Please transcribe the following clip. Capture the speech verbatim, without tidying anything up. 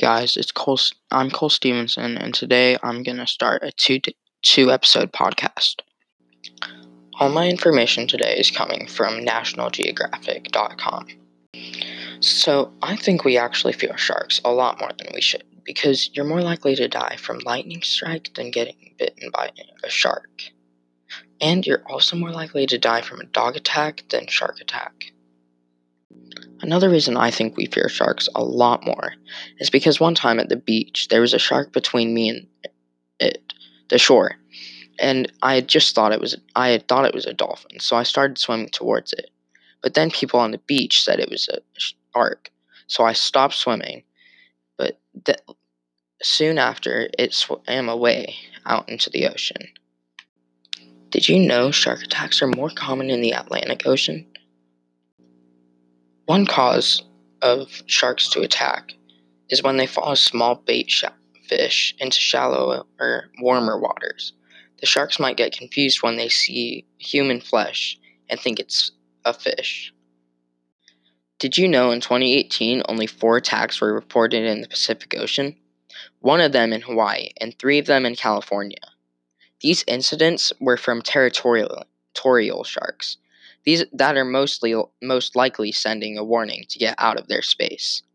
guys, it's Cole. I'm Cole Stevenson, and today I'm gonna start a two two episode podcast. All my information today is coming from National Geographic dot com. So I think we actually fear sharks a lot more than we should, because you're more likely to die from lightning strike than getting bitten by a shark, and you're also more likely to die from a dog attack than shark attack. Another reason I think we fear sharks a lot more is because one time at the beach, there was a shark between me and it, the shore, and I had just thought it was I had thought it was a dolphin, so I started swimming towards it. But then people on the beach said it was a shark, so I stopped swimming. But th- soon after, it swam away out into the ocean. Did you know shark attacks are more common in the Atlantic Ocean? One cause of sharks to attack is when they follow small bait sh- fish into shallower, warmer waters. The sharks might get confused when they see human flesh and think it's a fish. Did you know in twenty eighteen only four attacks were reported in the Pacific Ocean? One of them in Hawaii and three of them in California. These incidents were from territorial, territorial sharks. These that are mostly most likely sending a warning to get out of their space.